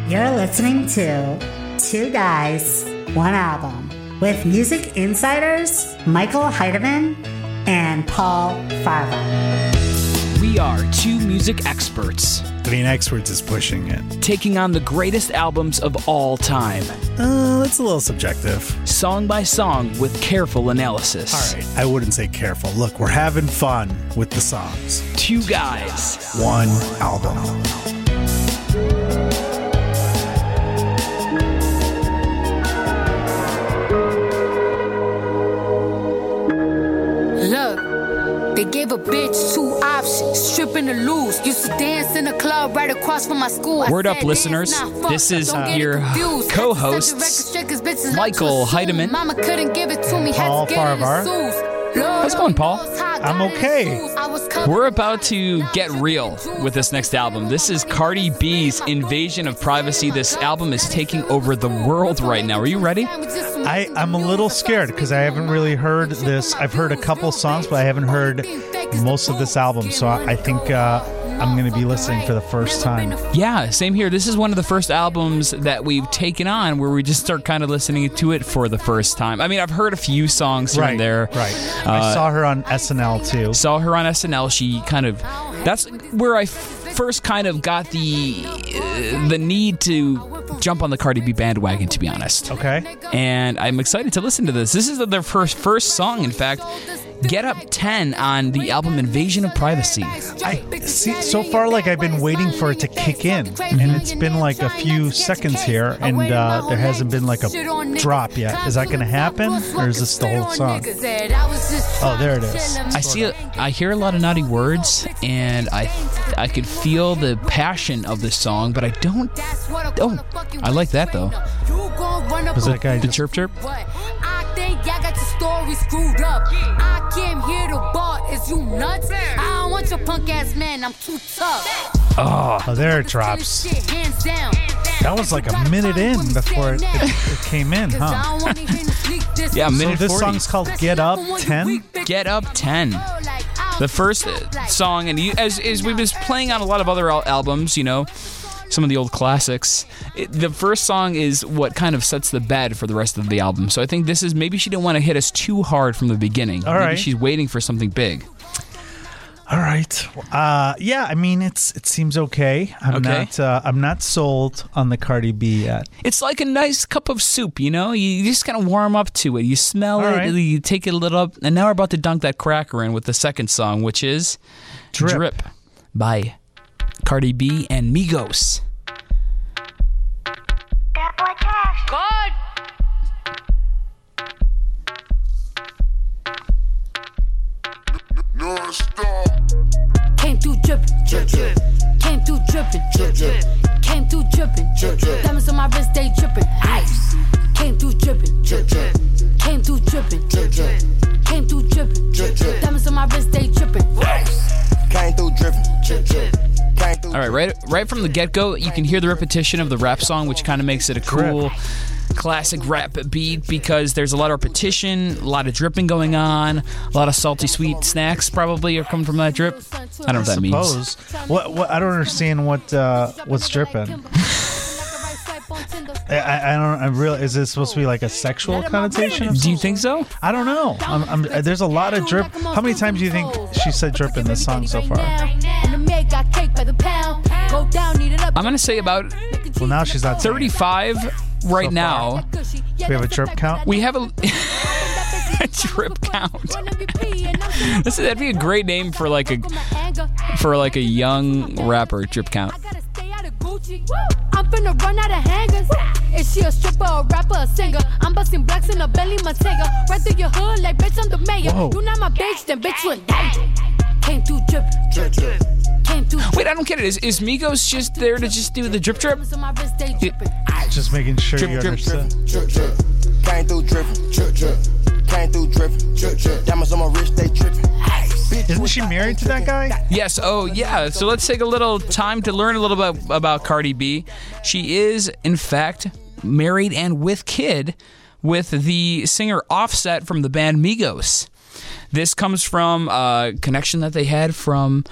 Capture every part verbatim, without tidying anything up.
You're listening to Two Guys, One Album with music insiders Michael Heidemann and Paul Farva. We are two music experts. I mean, experts is pushing it. Taking on the greatest albums of all time. Uh, that's a little subjective. Song by song with careful analysis. All right, I wouldn't say careful. Look, we're having fun with the songs. Two guys. One album. They gave a bitch two options, stripping or lose. Used to dance in a club right across from my school. Word up, listeners. This is uh, your co-hosts, Michael Heidemann. Mama couldn't give it to me. Paul Farvar. How's it going, Paul? I'm okay. We're about to get real with this next album. This is Cardi B's Invasion of Privacy. This album is taking over the world right now. Are you ready? I, I'm a little scared because I haven't really heard this. I've heard a couple songs, but I haven't heard most of this album. So I, I think uh, I'm going to be listening for the first time. Yeah, same here. This is one of the first albums that we've taken on where we just start kind of listening to it for the first time. I mean, I've heard a few songs here right, and there. Right. Uh, I saw her on S N L too. Saw her on S N L. She kind of, that's where I first kind of got the uh, the need to jump on the Cardi B bandwagon, to be honest. Okay. And I'm excited to listen to this. This is their first first song, in fact. Get Up ten on the album Invasion of Privacy. I see. So far, like I've been waiting for it to kick in, mm-hmm. and it's been like a few seconds here, and uh, there hasn't been like a drop yet. Is that going to happen, or is this the whole song? Oh, there it is. I see. A, I hear a lot of naughty words, and I, I could feel the passion of this song, but I don't. Oh, I like that though. Was that guy the just, chirp chirp? I got your story screwed up. I came here to bar. Is you nuts? I don't want your punk ass man. I'm too tough. Oh, oh there it drops. That was like a minute in before it, it, it came in, huh? Yeah, a minute So this forty. song's called Get Up ten? Get Up ten. The first song, and you, as, as we've been playing on a lot of other al- albums, you know, some of the old classics. It, the first song is what kind of sets the bed for the rest of the album. So I think this is, maybe she didn't want to hit us too hard from the beginning. All maybe right. she's waiting for something big. All right. Uh, yeah, I mean, it's it seems okay. I'm Okay. not uh, I'm not sold on the Cardi B yet. It's like a nice cup of soup, you know? You just kind of warm up to it. You smell All it, right. you take it a little up, and now we're about to dunk that cracker in with the second song, which is Drip, Drip by Cardi B and Migos. God. Came through drippin', drip, drip. Came through drippin', drip, drip. Came through drippin', drip, drip. Diamonds on my wrist, they drippin', ice. Came through drippin', drip, drip. Came through drippin', drip, drip. Came through drippin', drip, drip. Diamonds on my wrist, they drippin', ice. Came through drippin', drip, drip. All right, right, right from the get-go, you can hear the repetition of the rap song, which kind of makes it a cool, classic rap beat because there's a lot of repetition, a lot of dripping going on, a lot of salty sweet snacks probably are coming from that drip. I don't know what that means. Suppose. What, what I don't understand what uh, what's dripping. I, I, I don't. I really. Is this supposed to be like a sexual connotation? Do you think so? I don't know. I'm, I'm, there's a lot of drip. How many times do you think she said drip in this song so far? I'm gonna say about Well, now she's not saying it. thirty-five right So now. Do we have a drip count? We have a, a drip count. This is, that'd be a great name for like a for like a young rapper. Drip count. I'm finna run out of hangers. Is she a stripper, a rapper, a singer? I'm busting blacks in a belly, Montega. Right through your hood, like bitch, I'm the mayor. Whoa. You not my bitch, then bitch, you in danger. Came through drip, drip, drip. Came through. Wait, I don't get it. Is, is Migos just there to just do the drip drip? Just making sure Drip, you drip, understand. Drip, drip. Came through drippin', drip, drip. Came through drippin', drip, drip. Diamonds on my wrist, they drippin'. Isn't she married to that guy? Yes. Oh, yeah. So let's take a little time to learn a little bit about Cardi B. She is, in fact, married and with kid with the singer Offset from the band Migos. This comes from a connection that they had from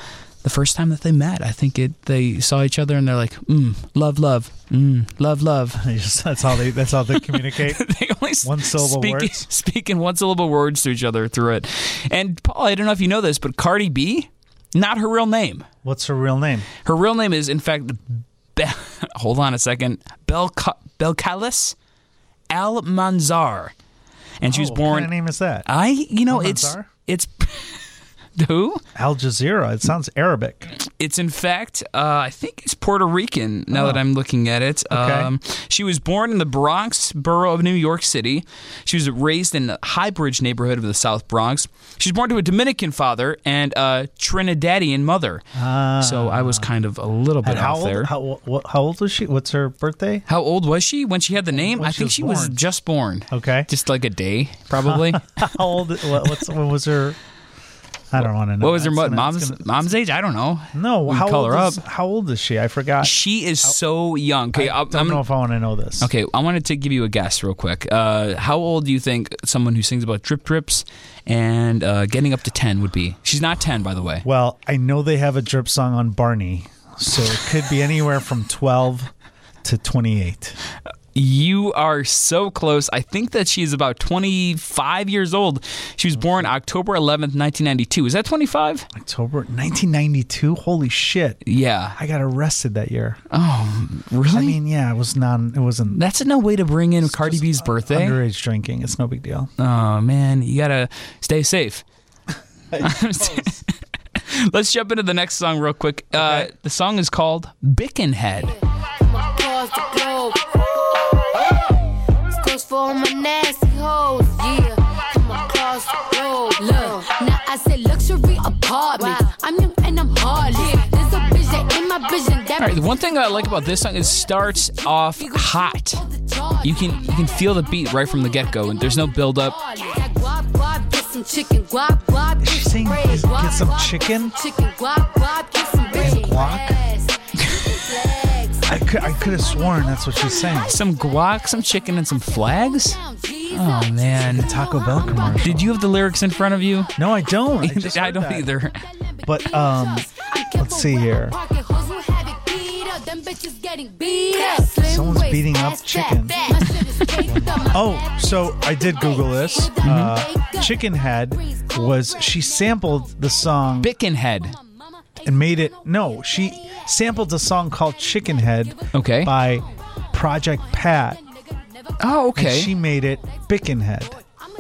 the first time that they met. I think it they saw each other and they're like, mm, love, love, mm, love, love. Just, that's how they that's how they communicate. They only one syllable speak, words. Speaking one syllable words to each other through it. And Paul, I don't know if you know this, but Cardi B, not her real name. What's her real name? Her real name is, in fact, Be- hold on a second, Belca- Belcalis Al-Manzar. And she was oh, born. What kind of name is that? I, you know, Al-Manzar? it's it's who? Al Jazeera. It sounds Arabic. It's in fact, uh, I think it's Puerto Rican. Now Oh. that I'm looking at it, Okay. um, she was born in the Bronx borough of New York City. She was raised in the Highbridge neighborhood of the South Bronx. She was born to a Dominican father and a Trinidadian mother. Ah. So I was kind of a little bit And how off old, there. how, what, how old was she? What's her birthday? How old was she when she had the name? When I she think was she was born. just born. Okay. Just like a day, probably. How old? What, what's what was her? I don't want to know. What was her It's mo- gonna- mom's it's gonna- mom's age? I don't know. No, We can how call old her is, up. How old is she? I forgot. She is so young. Okay, I I'll- don't I'm know if I want to know this. Okay, I wanted to give you a guess real quick. Uh, how old do you think someone who sings about drip drips and uh, getting up to ten would be? She's not ten, by the way. Well, I know they have a drip song on Barney, so it could be anywhere from twelve to twenty-eight. You are so close. I think that she's about twenty-five years old. She was born October eleventh, nineteen ninety-two. Is that twenty-five? October nineteen ninety-two. Holy shit! Yeah. I got arrested that year. Oh, really? I mean, yeah, it was non. It wasn't That's no way to bring in Cardi B's birthday. underage drinking. It's no big deal. Oh, man. You got to stay safe. Let's jump into the next song real quick. Uh, Okay. the song is called Bickenhead. Across the globe. This goes for all my nasty hoes, yeah. Come across the globe. Look, now I say luxury apartment. I'm young and I'm heartless. There's a vision in my vision that All right, the one thing I like about this song is it starts off hot. You can you can feel the beat right from the get-go, and there's no build-up. Chicken, guap, guap, Is she saying get get some chicken? Chicken, guap, guap, get some bread. Guac? I could I could have sworn that's what she's saying. Some guac, some chicken, and some flags? Oh, man. Taco Bell commercial. Did you have the lyrics in front of you? No, I don't. I, just I heard don't that. either. But um, let's see here. Someone's beating up chicken. Oh, so I did Google this. Uh, Chickenhead was she sampled the song Bickenhead. and made it. No, she sampled a song called Chickenhead Okay. by Project Pat. Oh, And okay. she made it Bickenhead.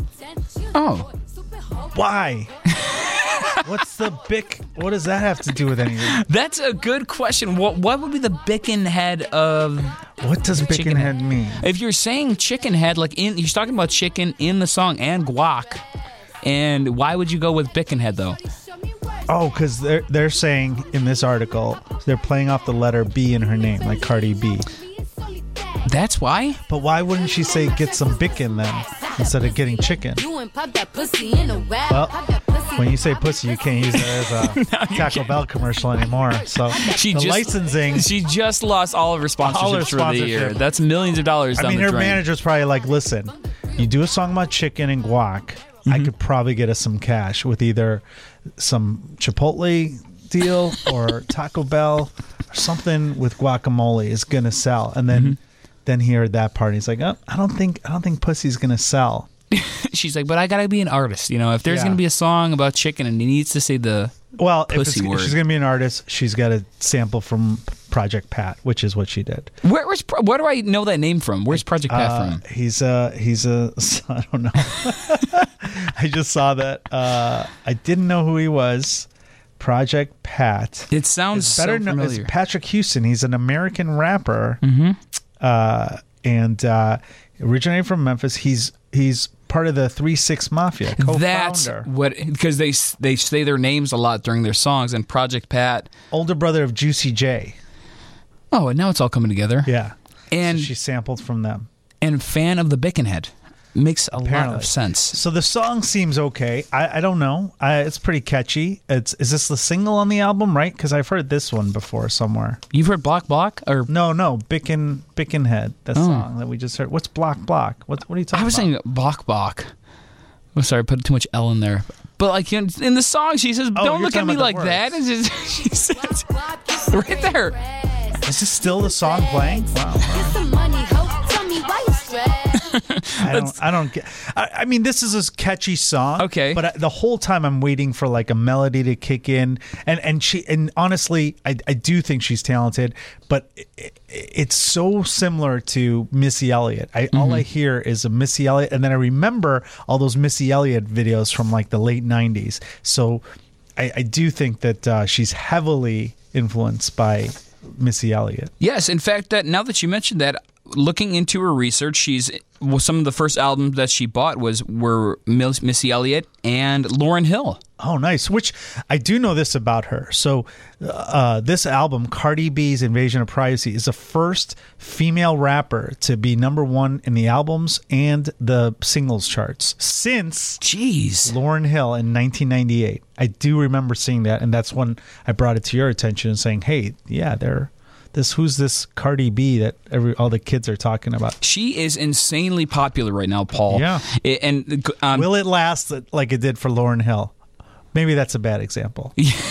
Oh. Why? What's the bick? What does that have to do with anything? That's a good question. What what would be the Bickenhead of... What does Chicken Bickenhead head. mean? If you're saying chicken head, like in, you're talking about chicken in the song and guac, and why would you go with Bickenhead though? Oh, because they're they're saying in this article they're playing off the letter B in her name, like Cardi B. That's why? But why wouldn't she say get some bickin then instead of getting chicken? Well, when you say pussy, you can't use it as a Taco Bell commercial anymore. So She the just, licensing. She just lost all of her sponsorships All her for the year. sponsorship. That's millions of dollars I down mean, the her drain. manager's probably like, listen, you do a song about chicken and guac, I could probably get us some cash with either some Chipotle deal or Taco Bell or something with guacamole is gonna sell. And then then he heard that part and he's like, oh, I don't think I don't think pussy's gonna sell. She's like, but I gotta be an artist. You know, if there's Yeah. gonna be a song about chicken and he needs to say the Well, if, it's, Pussy if word. she's gonna be an artist, she's got to sample from Project Pat, which is what she did. where, where's Pro- where do I know that name from? Where's Project Pat Uh, from? he's a he's a I don't know. I just saw that. Uh, I didn't know who he was. Project Pat. It sounds It's better so known as familiar. Patrick Houston. He's an American rapper, mm-hmm. uh, and uh, originated from Memphis. He's he's part of the three six Mafia, That's co-founder, what, because they they say their names a lot during their songs. And Project Pat. older brother of Juicy J. Oh, and now it's all coming together. Yeah, And so she sampled from them. and fan of the Bickenhead. Makes a lot Apparently. of sense. So the song seems okay. I, I don't know. I, it's pretty catchy. It's is this the single on the album, right? Because I've heard this one before somewhere. You've heard Block Block? Or No, no, Bicken Bickenhead. That song that we just heard. What's Block Block? What what are you talking about? I was saying Block Block. Oh, sorry, I put too much L in there. But like in, in the song, she says, Oh, "Don't you're look at talking me about like the that." And just, she says, right there. Is this still the song playing? Wow. I don't. I don't get. I, I mean, this is a catchy song. Okay. But I, the whole time I'm waiting for like a melody to kick in, and and she and honestly, I I do think she's talented, but it, it's so similar to Missy Elliott. I all I hear is a Missy Elliott, and then I remember all those Missy Elliott videos from like the late nineties. So I, I do think that uh, she's heavily influenced by Missy Elliott. Yes, in fact, that now that you mentioned that, looking into her research, she's well, some of the first albums that she bought was were Missy Elliott and Lauryn Hill. Oh, nice. Which I do know this about her. So uh, this album, Cardi B's Invasion of Privacy, is the first female rapper to be number one in the albums and the singles charts since Jeez. Lauryn Hill in nineteen ninety-eight. I do remember seeing that, and that's when I brought it to your attention and saying, hey, yeah, they're this who's this Cardi B that every all the kids are talking about? She is insanely popular right now, Paul. Yeah. It- and um, Will it last like it did for Lauryn Hill? Maybe that's a bad example.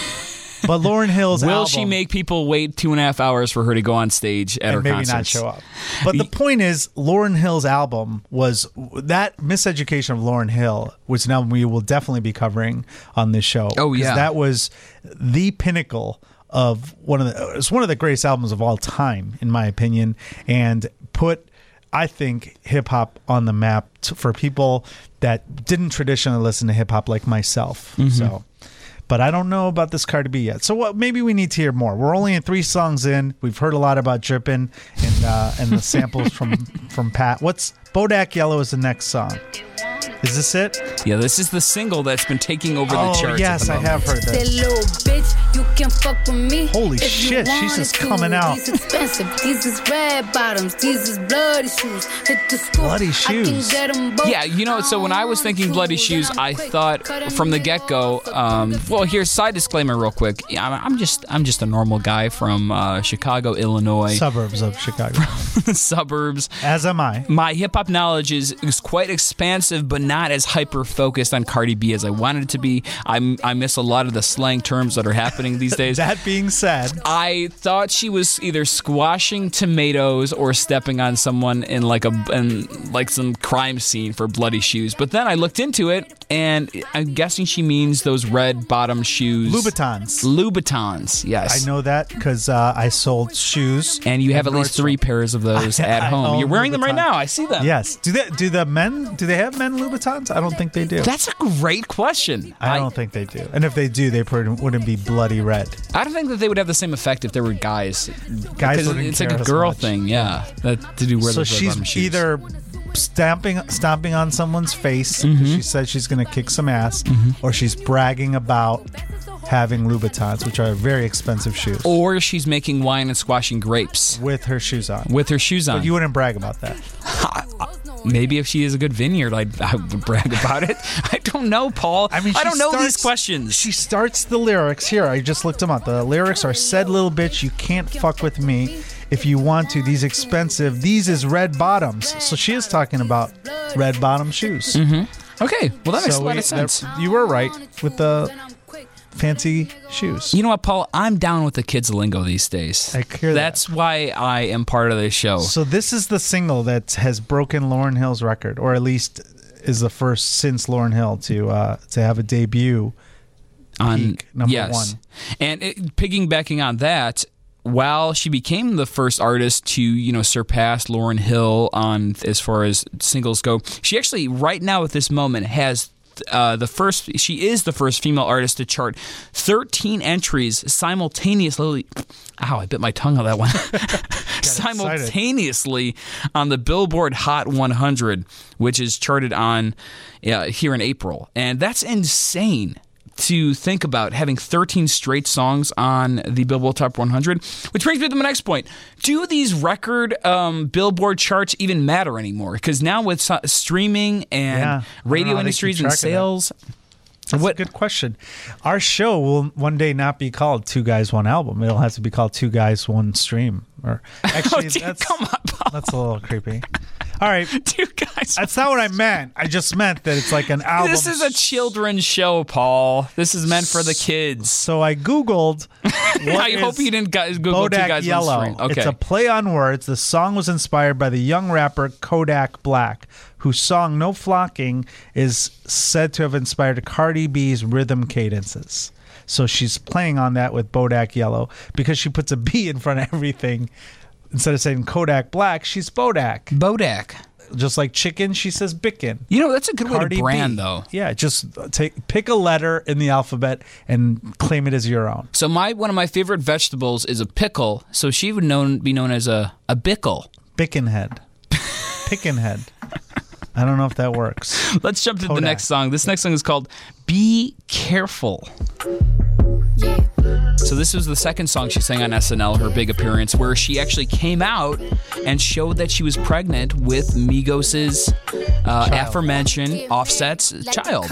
But Lauryn Hill's will album, she make people wait two and a half hours for her to go on stage at and her maybe concerts? not show up. But the point is, Lauryn Hill's album was that Miseducation of Lauryn Hill, which now we will definitely be covering on this show. Oh, 'Cause yeah. that was the pinnacle of one of the. It's one of the greatest albums of all time, in my opinion, and put, I think, hip hop on the map to, for people that didn't traditionally listen to hip hop like myself. Mm-hmm. So. But I don't know about this Cardi B yet. So what? Maybe we need to hear more. We're only in three songs in. We've heard a lot about Drippin' and uh, and the samples from from Pat. What's Bodak Yellow is the next song. Is this it? Yeah, this is the single that's been taking over the Oh, charts. yes, at the I moment. have heard That this. little bitch, you can fuck with me. Holy if you shit, she's wanted just to. coming out. These expensive, these is red bottoms, these is bloody shoes. Hit the school, Bloody I shoes. can get 'em both. Yeah, you know, so when I was thinking Bloody Shoes, I thought from the get-go, um, well, here's side disclaimer real quick. Yeah, I'm I'm just I'm just a normal guy from uh, Chicago, Illinois, Suburbs of Chicago. suburbs. As am I. My hip-hop knowledge is, is quite expansive, but not as hyper-focused on Cardi B as I wanted it to be. I, I miss a lot of the slang terms that are happening these days. That being said, I thought she was either squashing tomatoes or stepping on someone in like a in like some crime scene for Bloody Shoes. But then I looked into it, and I'm guessing she means those red bottom shoes. Louboutins. Louboutins, yes. I know that because uh, I sold shoes. And you have at least Nordstrom. three pairs of those I- at I home. own You're wearing them right Louboutin. now. I see them. Yes. Do they? Do the men? Do they have men Louboutins? I don't think they do. That's a great question. I don't think they do. And if they do, they probably wouldn't be bloody red. I don't think that they would have the same effect if they were guys. Guys Because wouldn't it's care like a as girl much. thing, yeah. That to do wear So those red bottom she's shoes. either stamping stomping on someone's face Mm-hmm. because she said she's going to kick some ass, or she's bragging about having Louboutins, which are very expensive shoes, or she's making wine and squashing grapes with her shoes on. with her shoes on. But you wouldn't brag about that. Maybe if she is a good vineyard, I'd, I would brag about it. I don't know, Paul. I mean, I she don't know these starts- questions. She starts the lyrics here. I just looked them up. The lyrics are "Said little bitch, you can't fuck with me. If you want to, these expensive. These is red bottoms." So she is talking about red bottom shoes. Mm-hmm. Okay, well that makes So a lot we- of sense. that- You were right with the fancy shoes. You know what, Paul? I'm down with the kids' lingo these days. I hear that. That's why I am part of this show. So this is the single that has broken Lauryn Hill's record, or at least is the first since Lauryn Hill to uh, to have a debut. on peak, number yes. one. And it, piggybacking on that, while she became the first artist to, you know, surpass Lauryn Hill on as far as singles go, she actually right now at this moment has uh, the first. She is the first female artist to chart thirteen entries simultaneously. Ow! I bit my tongue on that one. Simultaneously on the Billboard Hot one hundred, which is charted on uh, here in April, and that's insane to think about, having thirteen straight songs on the Billboard Top one hundred. Which brings me to my next point. Do these record um, Billboard charts even matter anymore? Because now with so- streaming and Yeah, I don't know radio how they industries keep and track of that. sales... That's What- a good question. Our show will one day not be called Two Guys, One Album. It'll have to be called Two Guys, One Stream. Or actually, Oh, dude, that's come on, Paul. that's a little creepy. All right, Two guys. That's not what I meant. I just meant that it's like an album. This is a children's show, Paul. This is meant for the kids. So I Googled. I hope you didn't guys Google two Bodak guys Yellow. on the screen. Okay. It's a play on words. The song was inspired by the young rapper Kodak Black, whose song No Flocking is said to have inspired Cardi B's rhythm cadences. So she's playing on that with Bodak Yellow because she puts a B in front of everything. Instead of saying Kodak Black, she's Bodak. Bodak. Just like chicken, she says Bicken. You know, that's a good Cardi way to brand, B. though. Yeah, just take pick a letter in the alphabet and claim it as your own. So my one of my favorite vegetables is a pickle. So she would known be known as a a bickle. Bickenhead. Pickenhead. I don't know if that works. Let's jump to Kodak. the next song. This next song is called "Be Careful." Yeah. So this was the second song she sang on S N L, her big appearance, where she actually came out and showed that she was pregnant with Migos' uh, aforementioned Offset's child.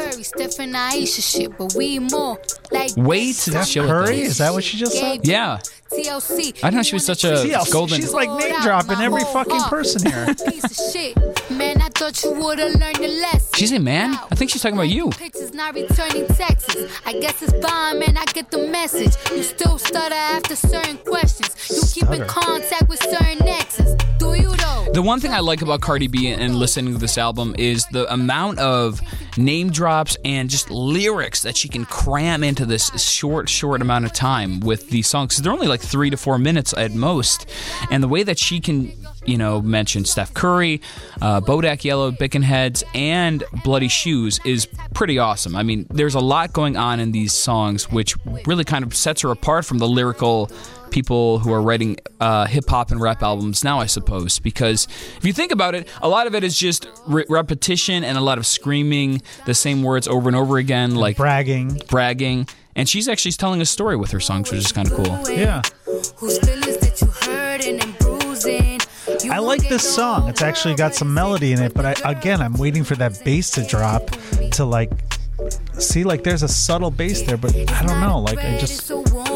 Wait to Steph show Curry? it. Is that what she just said? Yeah. I didn't know she was such a T L C. golden. She's like name dropping every fucking person here. Man, I thought you would have learned the lesson. She's a man? I think she's talking about you. Pictures not returning texts. I guess it's fine, man. I get the message. You still stutter after certain questions. You keep in Stutter. contact with certain exes. Do you though? The one thing I like about Cardi B and listening to this album is the amount of name drops and just lyrics that she can cram into this short, short amount of time with these songs. 'Cause they're only like three to four minutes at most. And the way that she can, you know, mention Steph Curry, uh, Bodak Yellow, Bickenheads, and Bloody Shoes is pretty awesome. I mean, there's a lot going on in these songs, which really kind of sets her apart from the lyrical people who are writing uh, hip-hop and rap albums now, I suppose. Because if you think about it, a lot of it is just re- repetition and a lot of screaming the same words over and over again, like Bragging. bragging. And she's actually telling a story with her songs, which is kind of cool. Yeah. Whose feelings that you hurting and bruising. You I like this song. It's actually got some melody in it, but I, again, I'm waiting for that bass to drop to like see like there's a subtle bass there, but I don't know. Like I just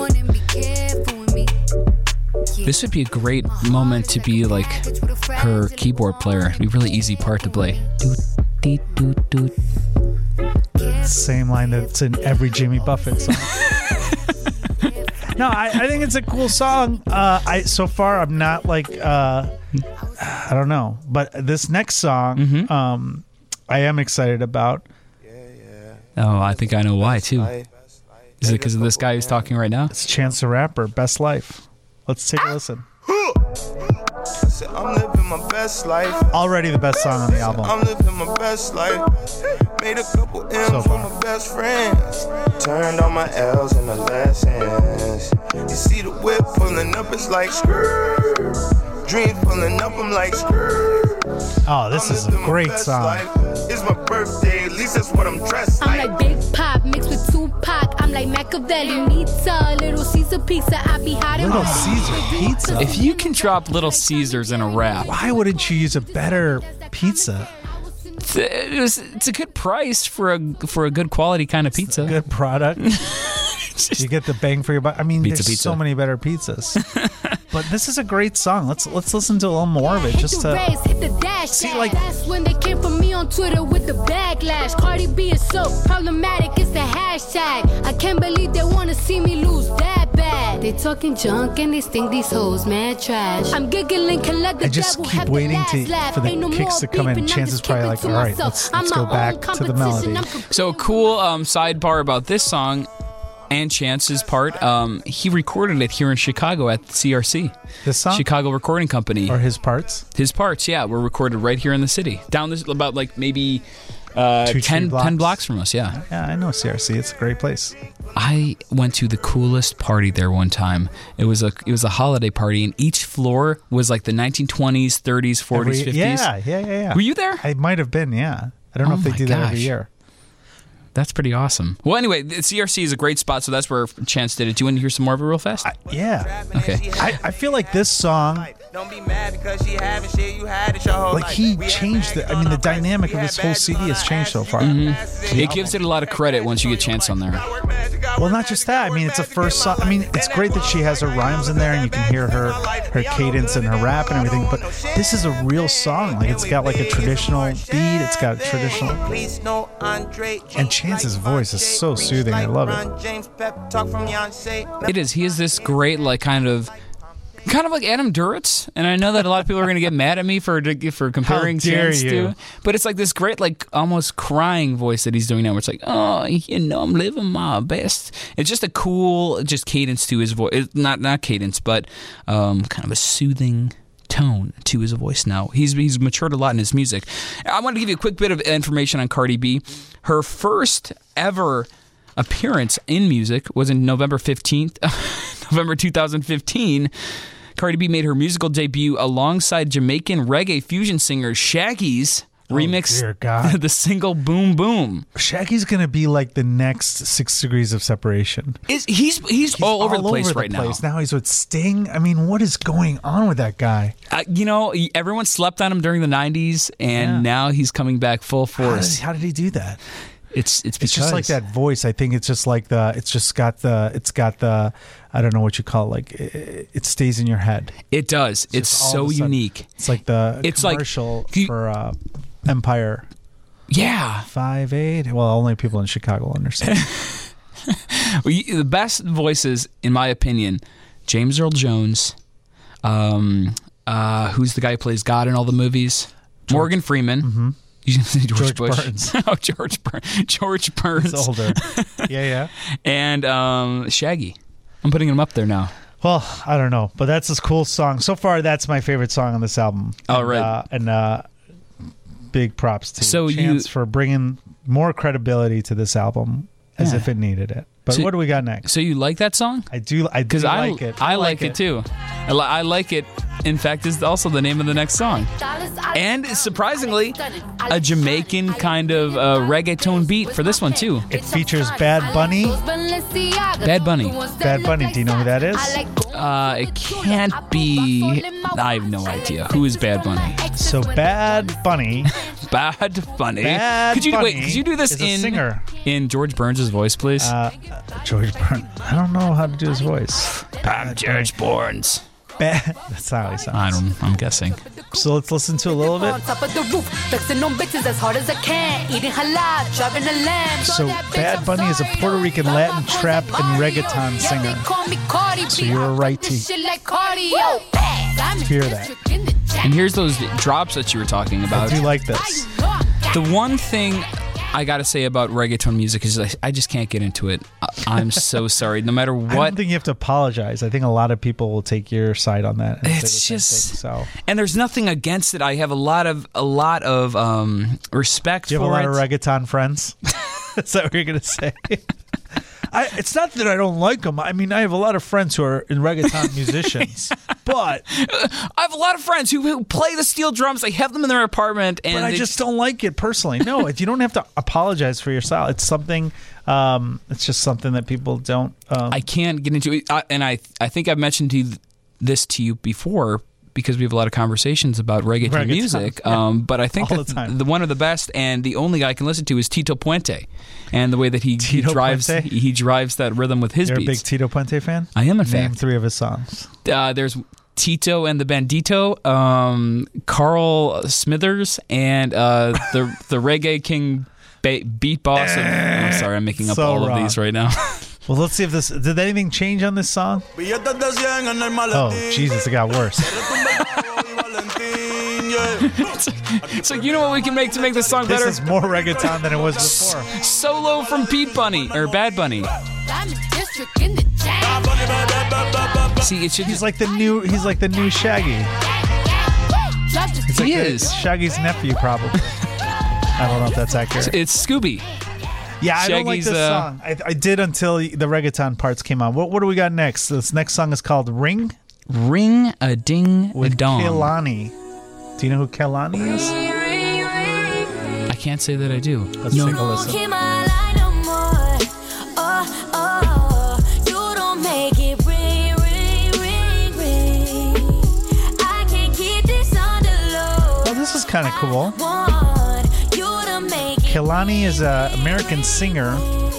This would be a great moment to be like her keyboard player. It'd be a really easy part to play. Doot, deet, doot, doot. same line that's in every Jimmy Buffett song. No, I, I think it's a cool song. Uh, I so far I'm not like uh, I don't know, but this next song Mm-hmm. um, I am excited about. Oh, I think I know why too. Is it because of this guy who's talking right now? It's Chance the Rapper, Best Life. Let's take a listen. I'm living my best life. Already the best song on the album. I'm living my best life. Made a couple M's So with far. my best friends. Turned all my L's into lessons. You see the whip pulling up, it's like skrrr. Dream pulling up, I'm like skrrr. Oh, this I'm is a living my great best song. life. It's my birthday, at least that's what I'm dressed I'm like. like Big Pop mixed with Tupac. I'm like Machiavelli, Nita, Little Caesar pizza. I be hiding Little my- Caesar pizza. If you can drop Little Caesars in a rap, Why wouldn't you use a better pizza? it's a, it was, it's a good price for a for a good quality kind of pizza. Good product. You get the bang for your buck. I mean, Pizza, there's pizza. so many better pizzas. But this is a great song. Let's let's listen to a little more of it, Hit just the to. race, hit the dash, See, dash. like- That's when they came for me on Twitter with the backlash. Cardi B is so problematic, it's the hashtag. I can't believe they wanna see me lose that bad. They talking junk and they think these hoes mad trash. I'm giggling, can let the I just devil keep have the waiting last to- laugh. for the Ain't no kicks more to come in. beefing, I'm Chance is just probably keeping like, to all right, myself. let's- I'm let's my go own back to the competition, melody. I'm com- So a cool um, sidebar about this song and Chance's part. Um, he recorded it here in Chicago at C R C, This song? Chicago Recording Company. Or his parts? His parts, yeah, were recorded right here in the city, down this about like maybe uh, Two, three ten, blocks. ten blocks from us. Yeah, Yeah, I know C R C. It's a great place. I went to the coolest party there one time. It was a it was a holiday party, and each floor was like the nineteen twenties, thirties, forties, Every- fifties. Yeah, yeah, yeah, yeah. Were you there? I might have been, yeah. I don't know Oh if they my do that every gosh. year. That's pretty awesome. Well, anyway, the C R C is a great spot, so that's where Chance did it. Do you want to hear some more of it real fast? I, yeah. Okay. I, I feel like this song, Don't be mad because she having shit you had it your whole like life. he We had changed bags the, I mean, on the our breasts, dynamic we of had this whole bags C D on has our changed so asses. far. It gives it a lot of credit once you get Chance on there. Well, not just that. I mean, it's a first song. I mean, it's great that she has her rhymes in there and you can hear her her cadence and her rap and everything. But this is a real song. Like, it's got like a traditional beat. It's got a traditional. And Chance's voice is so soothing. I love it. It is. He is this great, like, kind of. Kind of like Adam Duritz, and I know that a lot of people are going to get mad at me for for comparing How dare Chance you. to, but it's like this great, like, almost crying voice that he's doing now, where it's like, oh, you know, I'm living my best. It's just a cool, just cadence to his voice. It's not not cadence, but um, kind of a soothing tone to his voice now. He's he's matured a lot in his music. I want to give you a quick bit of information on Cardi B. Her first ever appearance in music was in November fifteenth, November two thousand fifteen. Cardi B made her musical debut alongside Jamaican reggae fusion singer Shaggy's remix dear God. the single Boom Boom. Shaggy's going to be like the next Six Degrees of Separation. Is he's, he's he's all over the place over right the now. place. Now he's with Sting. I mean, what is going on with that guy? Uh, you know, everyone slept on him during the nineties, and Yeah. now he's coming back full How did, force. how did he do that? It's it's It's just like because- that voice. I think it's just like the. It's just got the. It's got the. I don't know what you call it. Like it, it stays in your head. It does. It's, just all so of a sudden- unique. It's like the It's like- commercial you- for uh, Empire Yeah. Five Eight. Well, only people in Chicago understand. Well, you- the best voices, in my opinion, James Earl Jones. Um, uh, who's the guy who plays God in all the movies? Morgan Freeman. Mm-hmm. George, George Bush. Burns. oh, George Burns. George Burns. He's older. Yeah, yeah. And um, Shaggy. I'm putting him up there now. Well, I don't know, but that's a cool song. So far, that's my favorite song on this album. Oh, and, right. Uh, and uh, big props to So Chance you- for bringing more credibility to this album as Yeah. if it needed it. But So- what do we got next? So you like that song? I do. I do Because I like it. I like it too. I, li- I like it. In fact, is also the name of the next song. And surprisingly, a Jamaican kind of uh, reggaeton beat for this one too. It features Bad Bunny. Bad Bunny. Bad Bunny. Do you know who that is? Uh, it can't be. I have no idea. Who is Bad Bunny? So Bad Bunny. Bad Bunny. Bad could you Bunny wait? Could you do this is a in singer. in George Burns' voice, please? Uh, George Burns. I don't know how to do his voice. I'm George Burns. Bad. That's how he sounds. I don't. I'm guessing. So let's listen to a little bit. On top of the roof, flexing on bitches as hard as I can. Eating halal, driving a lamb. So Bad Bunny is a Puerto Rican Latin trap and reggaeton singer. So you're a righty. Hear that. And here's those drops that you were talking I about. do like this. The one thing I gotta say about reggaeton music is I, I just can't get into it. I, I'm so sorry. No matter I what, don't think you have to apologize. I think a lot of people will take your side on that. And say the it's same just. thing, so. And there's nothing against it. I have a lot of a lot of um, respect Do you for have a lot it. of reggaeton friends? Is that what you're going to say? I, it's not that I don't like them. I mean, I have a lot of friends who are in reggaeton musicians, but I have a lot of friends who, who play the steel drums. They have them in their apartment, and but I they just don't like it personally. No, you don't have to apologize for your style. It's something. Um, it's just something that people don't. Um, I can't get into it. I, and I I think I've mentioned to you this to you before because we have a lot of conversations about reggaeton, Reggaeton, music. yeah. Um, but I think All that the time. the one of the best and the only guy I can listen to is Tito Puente, and the way that he, he Tito drives Puente? he, he drives that rhythm with his you're a beats. big Tito Puente fan. I am, in Name fact. three of his songs. Uh, there's Tito and the Bandito, um, Carl Smithers, and uh, the the Reggae King ba- beat boss. Of, I'm sorry, I'm making up So all wrong. of these right now. Well, let's see if this. Did anything change on this song? Oh, Jesus, it got worse. So you know what we can make to make this song This better? is more reggaeton than it was before. Solo from Pete Bunny or Bad Bunny. See, it should. He's like the new. He's like the new Shaggy. He's He like the- is. Shaggy's nephew, probably. I don't know if that's accurate. It's Scooby. Yeah, I don't like Shaggy's, this uh, song. I, I did until the reggaeton parts came on. What What do we got next? This next song is called "Ring" Ring a ding a with dong. Kehlani. Do you know who Kehlani is? I can't say that I do. Let's take a listen. Keep my line no more. Oh, oh, you don't make it ring, ring, ring, ring. I can't keep this on the low. Oh, this is kind of cool. Want you to make it Kehlani is an American singer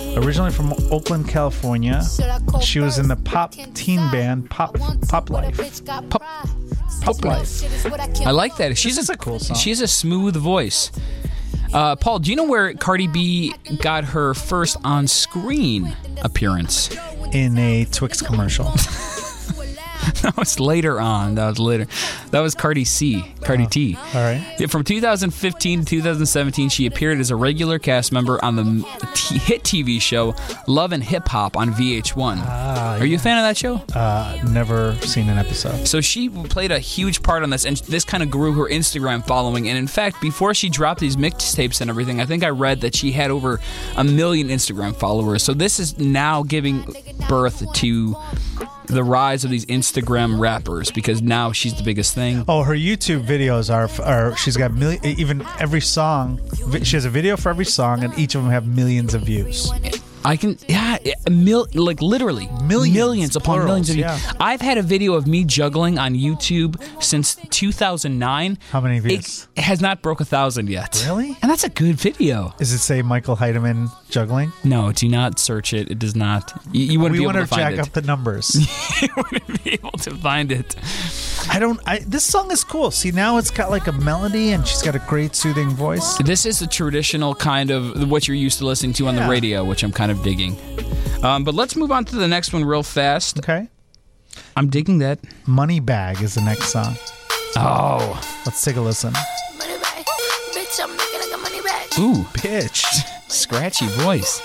Originally from Oakland, California, she was in the pop teen band Pop Pop Life. Pop, Pop Life. I like that. She's This is a cool song. She has a smooth voice. Uh, Paul, do you know where Cardi B got her first on-screen appearance? In a Twix commercial. That was later on. That was later. That was Cardi C. Cardi Oh, T. all right. Yeah, from two thousand fifteen to two thousand seventeen, she appeared as a regular cast member on the t- hit T V show Love and Hip Hop on V H one. Ah, Are you a fan of that show? Uh, never seen an episode. So she played a huge part on this, and this kind of grew her Instagram following. And in fact, before she dropped these mixtapes and everything, I think I read that she had over a million Instagram followers. So this is now giving birth to the rise of these Instagram rappers, because now she's the biggest thing. Oh, her YouTube videos are, are she's got million, even every song, she has a video for every song, and each of them have millions of views. I can, yeah, a mil, like literally Millions, millions upon plurals, millions of views. yeah. I've had a video of me juggling on YouTube since two thousand nine. How many views? It has not broke a thousand yet. Really? And that's a good video. Does it say Michael Heidemann juggling? No, do not search it. It does not. You, you wouldn't We be want able to to find jack it. up the numbers. You wouldn't be able to find it. I don't. I, this song is cool. See, now it's got like a melody, and she's got a great soothing voice. This is the traditional kind of what you're used to listening to on the Yeah. radio, which I'm kind of digging. Um, but let's move on to the next one real fast. Okay. I'm digging that. Money Bag is the next song. Oh. Let's take a listen. Money back. Bitch, I'm making like a money back. Ooh. Pitch. Scratchy voice.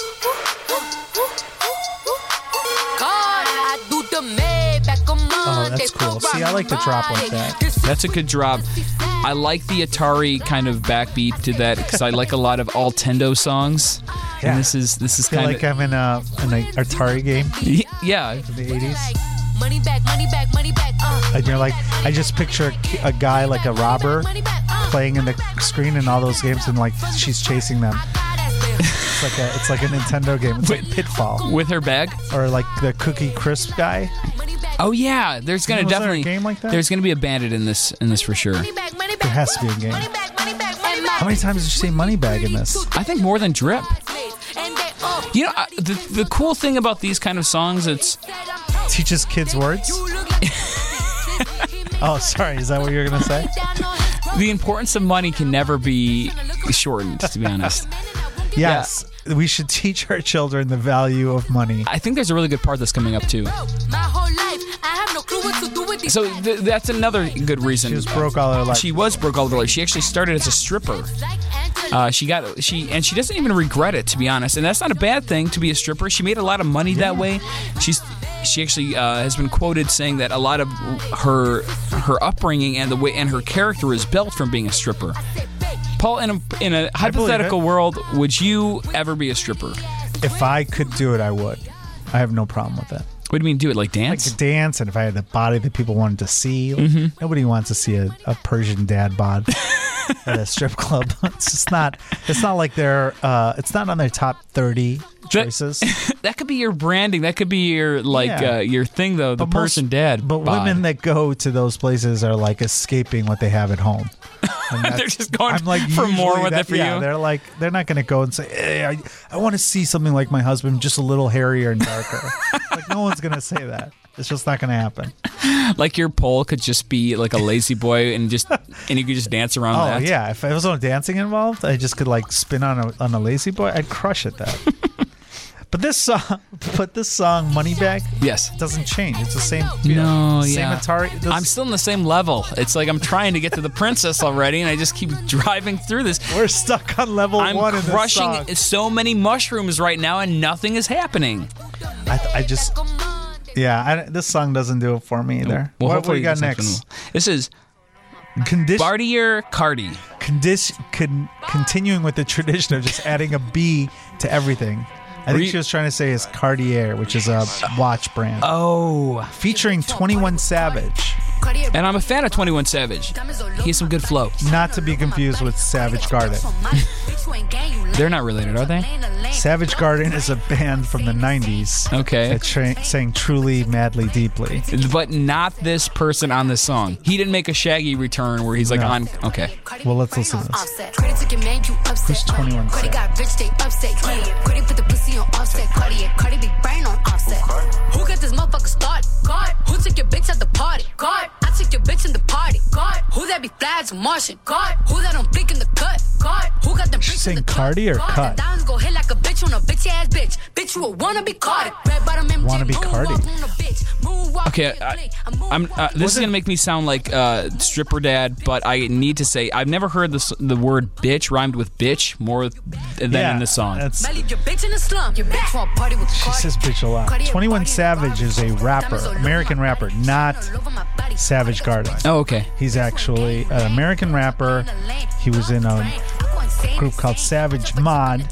Oh, that's cool. See, I like the drop like that. That's a good drop. I like the Atari kind of backbeat to that because I like a lot of Altendo songs. Yeah. And this is this is I feel kind like I'm in a an Atari game of yeah. in the eighties. Money back, money back, money back. Uh. And you're like, I just picture a, a guy like a robber playing in the screen in all those games, and like she's chasing them. It's like a, it's like a Nintendo game. It's like Pitfall, With her bag. or like the Cookie Crisp guy. Oh yeah, there's gonna Was there a definitely game like that? There's gonna be a bandit in this in this for sure. There There has to be a game. How many times did you say Money Bag in this? I think more than Drip. uh, You know, I, the the cool thing about these kind of songs, it's Teaches kids words. Oh, sorry. Is that what you're gonna say? the importance of money can never be shortened. To be honest, Yes. We should teach our children the value of money. I think there's a really good part that's coming up too. My whole life, I have no clue what to do with these. So th- that's another good reason. She was broke all her life. She was broke all of her life. She actually started as a stripper. Uh, she got she and she doesn't even regret it, to be honest. And that's not a bad thing to be a stripper. She made a lot of money that way. She's she actually uh, has been quoted saying that a lot of her her upbringing and the way and her character is built from being a stripper. Paul, in a in a hypothetical it. world, would you ever be a stripper? If I could do it, I would. I have no problem with it. What do you mean, do it like Like dance? to dance, and if I had the body that people wanted to see, Mm-hmm. nobody wants to see a, a Persian dad bod at a strip club. It's just not. It's not like they're. Uh, it's not on their top thirty choices. That could be your branding. That could be your like Yeah. uh, your thing, though. The But most- Persian dad. But bod. women that go to those places are like escaping what they have at home. And They're that's- just going I'm like, for more usually with that- it for yeah, you. They're like, they're not going to go and say, hey, I, I want to see something like my husband, just a little hairier and darker. Like, no one's going to say that. It's just not going to happen. Like your pole could just be like a lazy boy and just and you could just dance around Oh that. yeah, if there was no dancing involved, I just could like spin on a on a lazy boy. I'd crush at that. But this song, but this song, Moneybag, Yes. doesn't change. It's the same. Feel. No, same yeah. Atari. Those- I'm still in the same level. It's like I'm trying to get to the princess already, and I just keep driving through this. We're stuck on level I'm one in this crushing song. so many mushrooms right now, and nothing is happening. I, I just, yeah, I, this song doesn't do it for me either. Well, what what hopefully we got this next one next? will. This is Condition. Bartier Cardi. Condi- con- continuing with the tradition of just adding a B to everything. I Were think you- she was trying to say is Cartier, which is a watch brand. Oh. Featuring twenty-one Savage. And I'm a fan of twenty-one Savage. He has some good flow. Not to be confused with Savage Garden. They're not related, are they? Savage Garden is a band from the nineties. Okay. That tra- sang Truly, Madly, Deeply. But not this person on this song. He didn't make a Shaggy return where he's like No. on. Okay. Well, let's listen to this. Who's twenty-one Savage? Who got this motherfucker started? God. Who took your bitch at the party? God. I took your bitch in the party. God. Who that be flags and Martian? God. Who that don't blink in the cut? God. Who got them She's bricks in the saying Cardi or God. cut? The diamonds go hit like a bitch on a bitch ass bitch. Bitch, you a wanna be Cardi. Red bottom M G, Wanna be moonwalk Cardi. on a bitch. Moonwalk Okay, on a I, blink. I'm. Uh, this is gonna make me sound like uh, stripper dad, but I need to say I've never heard this, the word bitch rhymed with bitch more than Yeah, in the song. That's, I leave your bitch in the slum. Your bitch want party with she Cardi. says bitch a lot. twenty-one Savage is a rapper, American rapper, not Savage Garden. Oh, okay. He's actually an American rapper. He was in a group called Savage Mod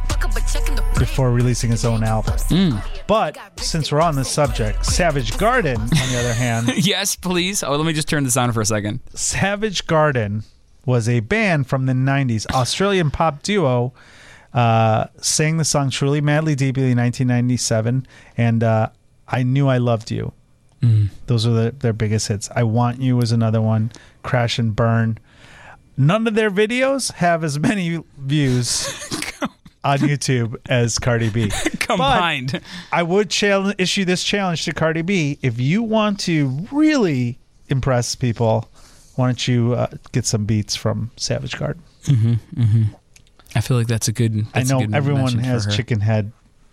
before releasing his own album. Mm. But since we're on this subject, Savage Garden, on the other hand, Yes, please. Oh, let me just turn this on for a second. Savage Garden was a band from the nineties, Australian pop duo. Uh, sang the song Truly, Madly, Deeply in nineteen ninety-seven, and uh, I Knew I Loved You. Mm. Those are the, their biggest hits. I Want You was another one. Crash and Burn. None of their videos have as many views on YouTube as Cardi B. Combined. But I would chal- issue this challenge to Cardi B. If you want to really impress people, why don't you uh, get some beats from Savage Garden? Mm-hmm, mm-hmm. I feel like that's a good. I That's know a good everyone mention for has her. chicken head.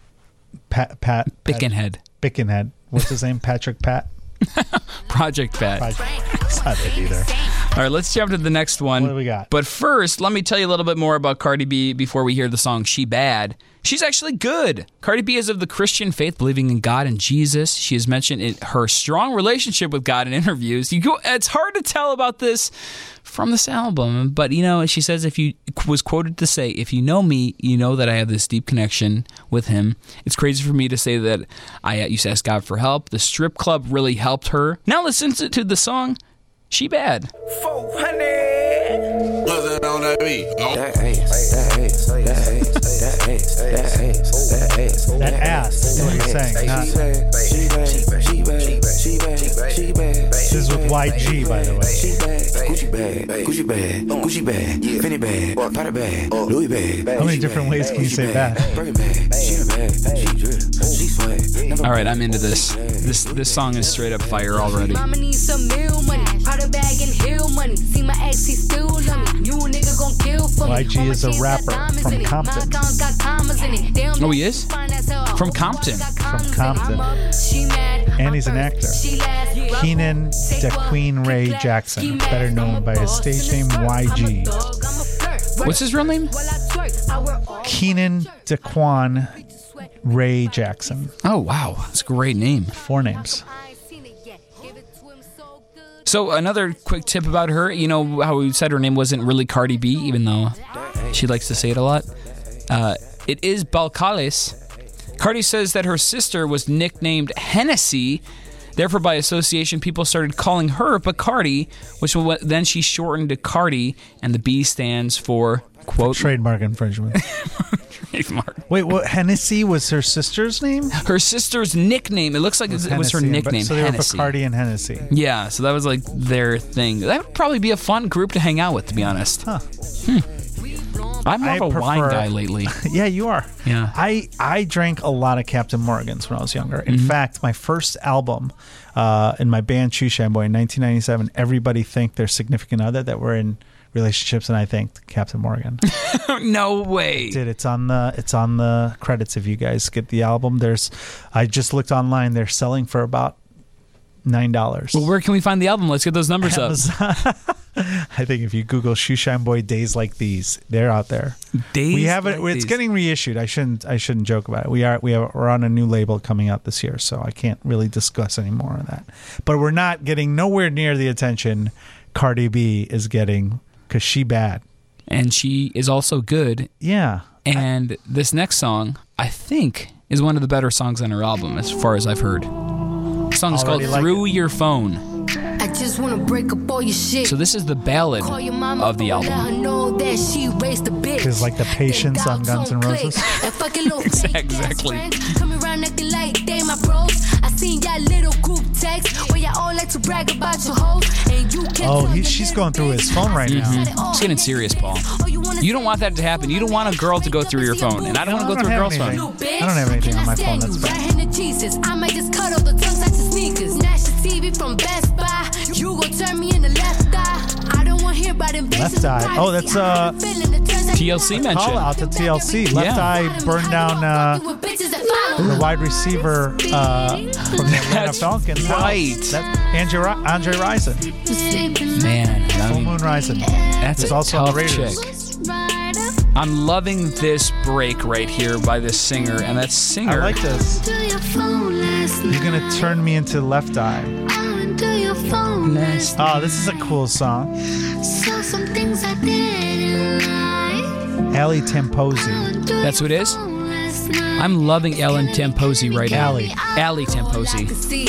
Pat, Pat, Pat Bickenhead. Bickenhead. What's his name? Patrick Pat. Project Pat. Project. It's not it either. All right, let's jump to the next one. What do we got? But first, let me tell you a little bit more about Cardi B before we hear the song She Bad. She's actually good. Cardi B is of the Christian faith, believing in God and Jesus. She has mentioned in her strong relationship with God in interviews. You go, it's hard to tell about this from this album, but you know, she says, if you was quoted to say, if you know me, you know that I have this deep connection with him. It's crazy for me to say that I used to ask God for help. The strip club really helped her. Now listen to the song She Bad. four hundred. Nothing on that beat. That ass, that ass, that ass, that ass, that ass, that ass. That ass is what he's saying. Not, She bad, she bad, she bad, she bad, she bad. this is with Y G, by the way. She bad, Gucci bag, Gucci bag, Gucci bag, Fendi bag, Prada bag, Louis bag. How many different ways can you say that? Birkin bag, she the bag, she drip, she swag. Never All right, I'm into this. This this song is straight up fire already. Mama needs some meal money, Prada bag and hill money. See my ex, he still love me. You a nigga gon' kill for me. Y G is a rapper from Compton. Oh, he is? From Compton. From Compton. And he's an actor. Keenan DeQueen Ray Jackson, better known by his stage name Y G. What's his real name? Keenan DeQuan Ray Jackson. Oh, wow. That's a great name. Four names. So another quick tip about her, you know how we said her name wasn't really Cardi B, even though she likes to say it a lot? Uh, it is Balcalis. Cardi says that her sister was nicknamed Hennessy. Therefore, by association, people started calling her Bacardi, which will, then she shortened to Cardi, and the B stands for, quote, Trademark infringement. trademark. Wait, what? Hennessy was her sister's name? Her sister's nickname, it looks like it was her Hennessy, but- nickname, So they were Hennessy. Bacardi and Hennessy. Yeah, so that was like their thing. That would probably be a fun group to hang out with, to be honest. Huh. Hmm. I'm more I of a wine prefer- guy lately. Yeah, you are. Yeah. I, I drank a lot of Captain Morgans when I was younger. In Mm-hmm. fact, my first album uh, in my band Shoe Shine Boy in nineteen ninety-seven, everybody thanked their significant other that were in relationships, and I thanked Captain Morgan. No way. Did it's on the it's on the credits if you guys get the album. There's I just looked online. They're selling for about nine dollars. Well, where can we find the album? Let's get those numbers up. I think if you Google Shoe Shine Boy Days Like These, they're out there. Days we have it. Like It's These. getting reissued. I shouldn't. I shouldn't joke about it. We are. We are. We're on a new label coming out this year, so I can't really discuss any more on that. But we're not getting nowhere near the attention Cardi B is getting because she bad. And she is also good. Yeah. And this next song, I think, is one of the better songs on her album, as far as I've heard. The song is called Already like Through Your Phone. I just wanna break up all your shit. So this is the ballad Call your mama, of the let her album. know that she raised a bitch. Is like the Patience on Guns N' Roses. Exactly. Coming around acting like they my bros. I seen y'all little group text where y'all all like to brag about your hoes. And you can't Oh, tell he, the she's little going through his phone right now. Mm-hmm. It's getting serious, Paul. You don't want that to happen. You don't want a girl to go through your phone, and I don't want to go through a girl's phone. I don't have anything on my phone that's bad. Right hand to Jesus. I might just cut all the tongues out your sneakers. Nash the T V from Best Buy. You gon' turn me in the left eye. I don't want to hear about them Left Eye. Oh, that's uh T L C mentioned. call out to T L C. Left Yeah. Eye burned down uh, the wide receiver uh, from the Atlanta That's Falcons. right. That's Andre, Ri- Andre Rison. Man, I Full mean, Moon Rising. that's Who's a also on the tough Raiders. chick. I'm loving this break right here by this singer, and that singer. I like this. You're gonna turn me into Left Eye. Nice. Oh, this is a cool song. Ali Temposi. That's what it is? I'm loving Ellen Temposi right now. Ali. Ali Temposi.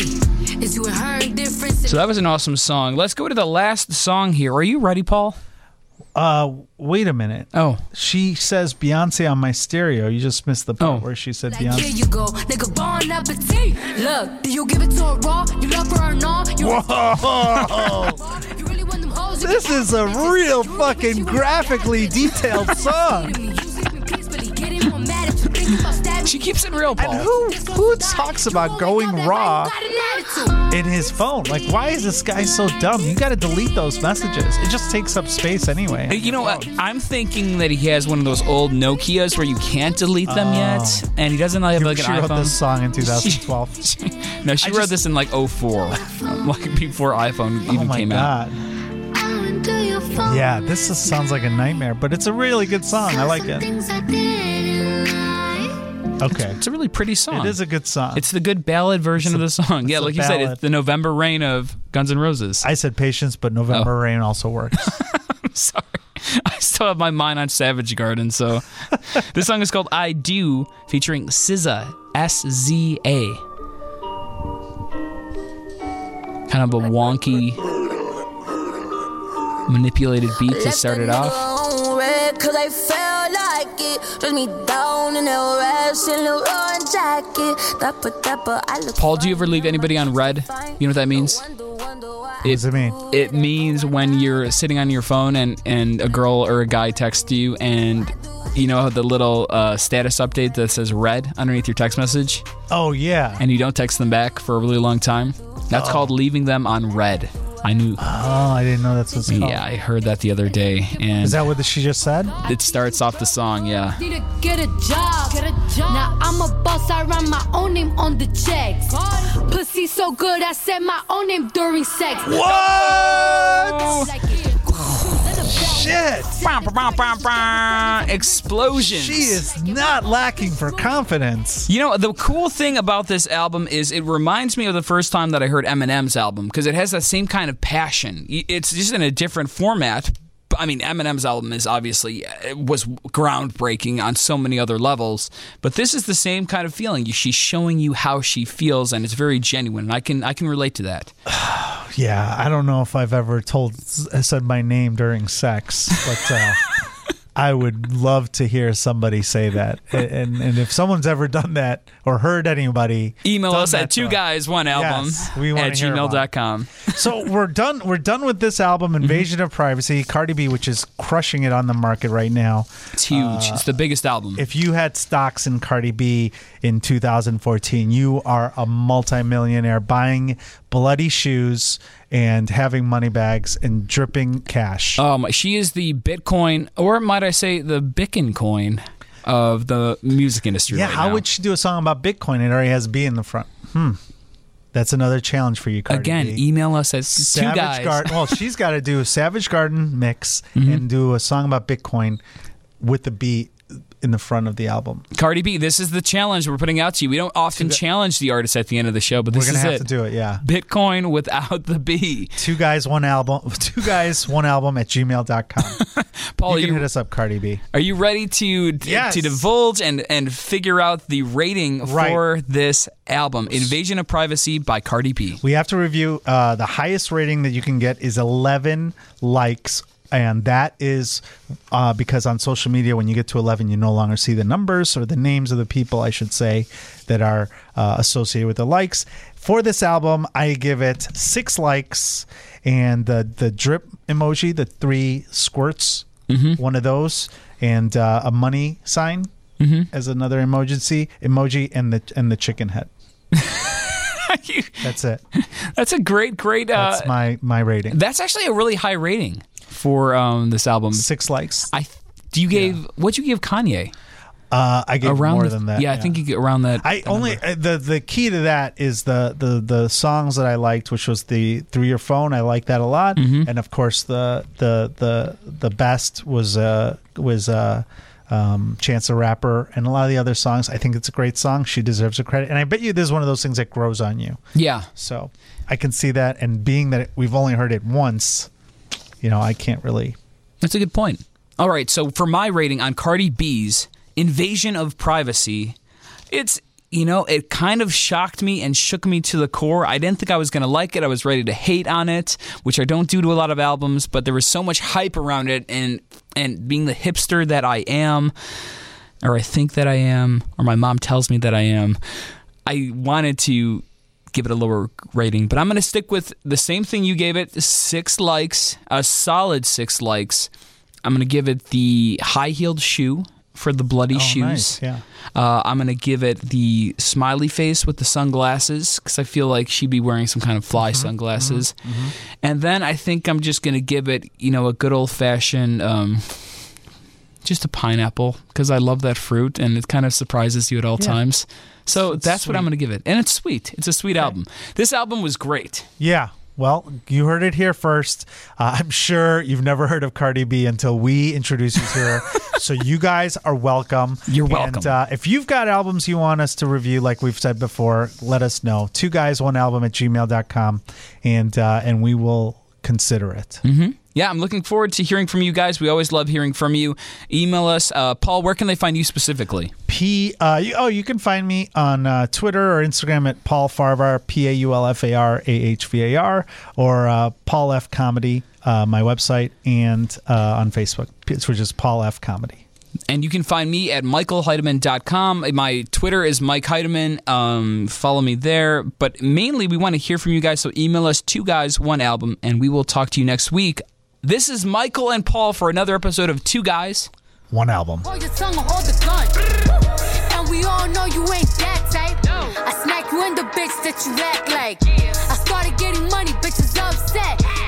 So that was an awesome song. Let's go to the last song here. Are you ready, Paul? Uh, wait a minute. Oh. She says Beyonce on my stereo. You just missed the part Oh. where she said Like, here Beyonce. you go, nigga, bon appetit. Look, do you give it to her raw? You love her or not? You Whoa! You really want them hoes? You This can is a have them. real fucking graphically detailed song. She keeps it real, Paul. And who who talks about going raw in his phone? Like, why is this guy so dumb? You got to delete those messages. It just takes up space anyway. You know what? I'm thinking that he has one of those old Nokias where you can't delete them yet, and he doesn't have like she an wrote iPhone. this song in two thousand twelve. No, she I wrote just- this in like oh four, like before iPhone even Oh my came out. god. Yeah, this just sounds like a nightmare, but it's a really good song. I like it. Okay. It's a really pretty song. It is a good song. It's the good ballad version It's a- of the song. Yeah, it's a like you said, ballad. it's the November Rain of Guns N' Roses. I said Patience, but November Oh. Rain also works. I'm sorry. I still have my mind on Savage Garden, so this song is called I Do, featuring S Z A, S Z A. Kind of a wonky, manipulated beat to start it off. Cause I felt like it. Dress me down in a rash in a run jacket. Dapper, dapper, I look Paul, do you ever leave anybody on red? You know what that means? What does it mean? It means when you're sitting on your phone and, and a girl or a guy texts you, and you know the little uh, status update that says red underneath your text message, Oh, yeah. and you don't text them back for a really long time? That's called leaving them on red. I knew. Oh, I didn't know that's what's called. Yeah, I heard that the other day, and Is that what she just said? it starts off the song. Yeah. Need to get a job. Get a job. Now I'm a boss. I write my own name on the checks. Pussy so good, I said my own name during sex. What? Like it. Shit. Explosions. She is not lacking for confidence. You know, the cool thing about this album is it reminds me of the first time that I heard Eminem's album, because it has that same kind of passion. It's just in a different format. I mean, Eminem's album is obviously it was groundbreaking on so many other levels, but this is the same kind of feeling. She's showing you how she feels, and it's very genuine. And I can I can relate to that. Yeah, I don't know if I've ever told said my name during sex, but uh, I would love to hear somebody say that. And and if someone's ever done that or heard anybody, Email done us that at to two guys one album Yes, we wanna at hear gmail about dot com. So we're done. We're done with this album, Invasion of Privacy, Cardi B, which is crushing it on the market right now. It's huge. It's the biggest album. If you had stocks in Cardi B in two thousand fourteen, you are a multimillionaire buying bloody shoes and having money bags and dripping cash. Um, she is the Bitcoin, or might I say, the Bicken coin of the music industry. yeah, right how now. would she do a song about Bitcoin? It already has B in the front. Hmm. That's another challenge for you, Cardi Again, B. email us at two Savage guys. Garden. Well, she's got to do a Savage Garden mix Mm-hmm. and do a song about Bitcoin with the beat in the front of the album. Cardi B, this is the challenge we're putting out to you. We don't often challenge the artists at the end of the show, but this We're gonna is have it. to do it, yeah. Bitcoin without the B. Two guys, one album. Two guys, one album at gmail dot com. Paul, you can you, hit us up, Cardi B. are you ready to Yes. to divulge and, and figure out the rating Right. for this album, Invasion of Privacy by Cardi B? We have to review. Uh, the highest rating that you can get is eleven likes. And that is uh, because on social media, when you get to eleven, you no longer see the numbers or the names of the people, I should say, that are uh, associated with the likes. For this album, I give it six likes. And the, the drip emoji, the three squirts, mm-hmm. one of those, and uh, a money sign mm-hmm. as another emoji, emoji, and the and the chicken head. That's it. That's a great, great. Uh, That's my my rating. That's actually a really high rating for um, this album. Six likes. I do you gave yeah. What'd you give Kanye? Uh, I gave around more the, than that. Yeah, yeah. I think you get around that. I that only uh, the the key to that is the, the the songs that I liked, which was the Through Your Phone. I like that a lot, mm-hmm. and of course the the the the best was uh was uh um, Chance the Rapper, and a lot of the other songs. I think it's a great song. She deserves a credit, and I bet you this is one of those things that grows on you. Yeah. So I can see that, and being that we've only heard it once, you know, I can't really. That's a good point. All right, so for my rating on Cardi B's Invasion of Privacy, it's, you know, it kind of shocked me and shook me to the core. I didn't think I was going to like it. I was ready to hate on it, which I don't do to a lot of albums, but there was so much hype around it, and and being the hipster that I am, or I think that I am, or my mom tells me that I am, I wanted to give it a lower rating, but I'm going to stick with the same thing you gave it, six likes, a solid six likes. I'm going to give it the high-heeled shoe for the bloody oh, shoes. Nice. Yeah. Uh, I'm going to give it the smiley face with the sunglasses because I feel like she'd be wearing some kind of fly mm-hmm. sunglasses. Mm-hmm. Mm-hmm. And then I think I'm just going to give it, you know, a good old-fashioned, um, just a pineapple because I love that fruit and it kind of surprises you at all yeah. times. So it's that's sweet. What I'm going to give it. And it's sweet. It's a sweet okay. album. This album was great. Yeah. Well, you heard it here first. Uh, I'm sure you've never heard of Cardi B until we introduce you to her. So you guys are welcome. You're welcome. And uh, if you've got albums you want us to review, like we've said before, let us know. Two guys, one album at gmail dot com, and uh, and we will consider it. Mm-hmm. Yeah, I'm looking forward to hearing from you guys. We always love hearing from you. Email us. Uh, Paul, where can they find you specifically? P. Uh, you, oh, you can find me on uh, Twitter or Instagram at Paul Farvar, P A U L F A R A H V A R, or uh, Paul F Comedy, uh, my website, and uh, on Facebook, which is Paul F Comedy. And you can find me at michael heidemann dot com. My Twitter is Mike Heidemann. Um, follow me there. But mainly, we want to hear from you guys, so email us, two guys, one album, and we will talk to you next week. This is Michael and Paul for another episode of Two Guys, One Album. Hold your tongue or hold the gun. And we all know you ain't that type. I smack you in the bitch that you act like. I started getting money, bitches upset.